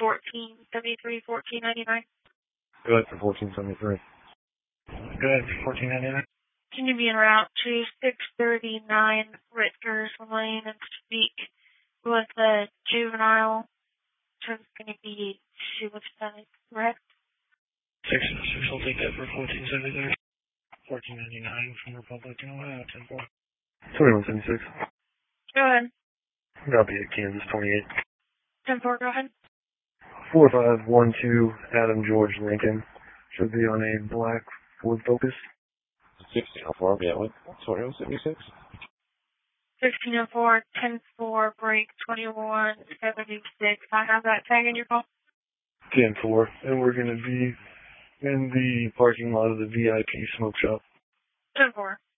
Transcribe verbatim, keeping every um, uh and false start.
fourteen seventy-three, fourteen ninety-nine. Go ahead for fourteen seventy-three. Go ahead for fourteen ninety-nine. Can you be en route to six thirty-nine Rutgers Lane and speak with the juvenile? So it's going to be suicide, correct? six oh six, I'll take that for fourteen seventy-three. fourteen ninety-nine from Republic, Ohio, ten four. twenty-one seventy-six. Go ahead. That'll be at Kansas twenty-eight. ten four, go ahead. four five one two, Adam George Lincoln. Should be on a black Ford Focus. sixteen oh four, yeah, what? twenty-one seventy-six? sixteen oh four, ten four, break, twenty-one seventy-six. I have that tag in your call? ten four, and we're going to be in the parking lot of the V I P smoke shop. ten four.